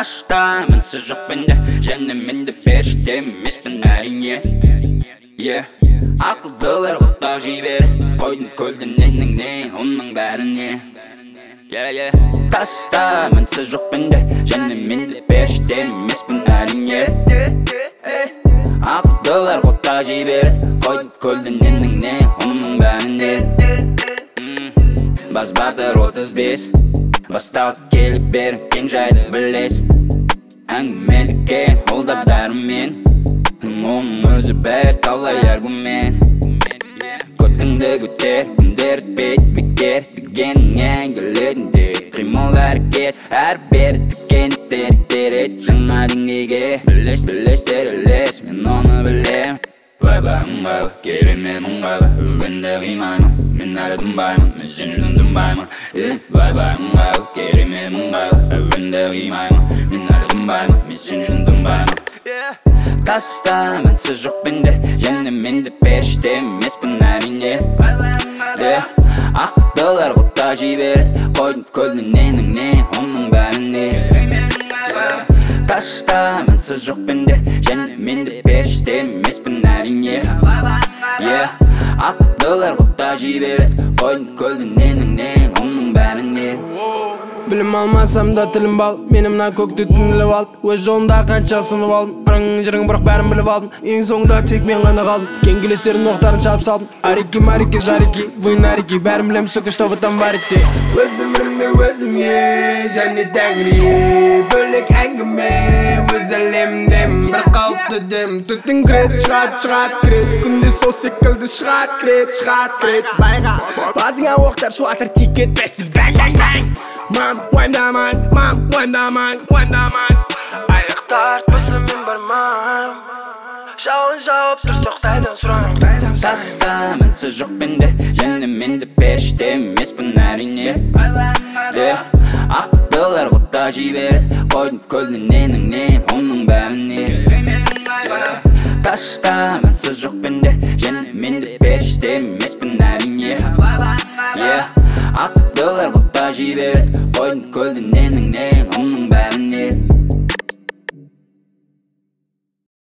Таштаймын сіз жоқ менде, және менде періште емеспін әрине. Ақылдылар құттақ жей береді, қойдың көлдің ненің оның бәріне. Таштаймын сіз жоқ менде, және менде періште емеспін әрине. Ақылдылар құттақ жей береді, қойдың көлдің ненің оның бәріне. Бас батыр 35, басталып келіп беріп кең жайды білес. Әңгімедіке ол да дәрімен, оның өзі бәр талай аргумент. Көтіңді көтер, күндер өтпейді бекер, дегенің әңгілерінде қимыл әрекет. Әрбір тіккендіктер терет жаңа деңгейге. Білестер ілес, мен оны білем. Бай-бай ыңғайлы, керемет ыңғайлы, өбенде қимаймын, мен әлі тынбаймын, мен сен үшін тынбаймын. Бай-бай ыңғайлы, керемет ыңғайлы, өбенде қимаймын, мен әлі тынбаймын, мен сен үшін тынбаймын. Тастаймын сіз жоқ менде, және менде періште емеспін әрине. Ақылдылар құттақ жей береді, қойдың көлдің ненің оның бәріне. Таштаймын сіз жоқ менде, және менде періште емеспін әрине. Ақылдылар құттақ жей береді, қойдың көлдің ненің оның бәріне. Білім алмасам да тілім бал, мені мына көкті түніліп алып, өз жолында қанша сынып алдым, ырың жырың бірақ бәрін біліп алдым. Ең соңында тек мен ғана қалдым, кен келестердің оқтарын шалып салдым. Арики марики жарики, войн арики, бәрін білем сөкіш тобыттан бар етте. Өз өмірімде өзіме, және тәңірие, бөлек әңгіме, өз әлемдем, бір қалыпты дем. Түттің кірет, шығат кірет, күнде сол секілді шығат кірет, байға. Базыңа оқтар шуатыр тикет, бәсі бәң. Мам, уайымдамаң Аяқтар тпысы мен бармам, жауын жауып тұрсақ қайдан сұрам. Тастаймын сіз жоқ менде, және менде періште емеспін әрине. Ақылдылар құттақ жей береді, қойдың көлдің ненің оның бәріне. Таштаймын сіз жоқ менде, және менде періште емеспін әрине. Ақылдылар құттақ жей береді, қойдың көлдің ненің оның бәріне.